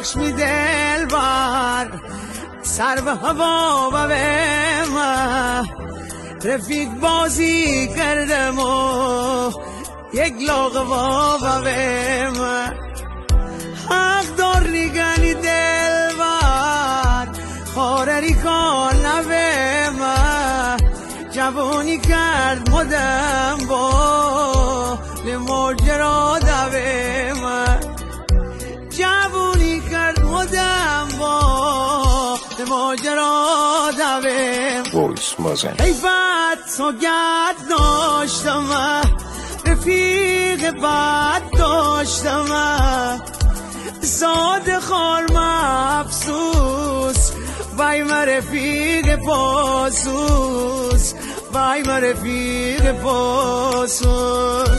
بخش می دل بر سر به هوا و به ما رفیق بازی کردم و یک لاغوا و به ما حق دار نگانی دل بر خارری کار نبه ما جوانی کرد مدم با لماجرا دوه ما جوانی کرد مدم با لماجرا دوه وایس مازن حیفت سوگت داشتم رفیق بد داشتم ساده خال مفسوس وای من رفیق پاسوس وای من رفیق پاسوس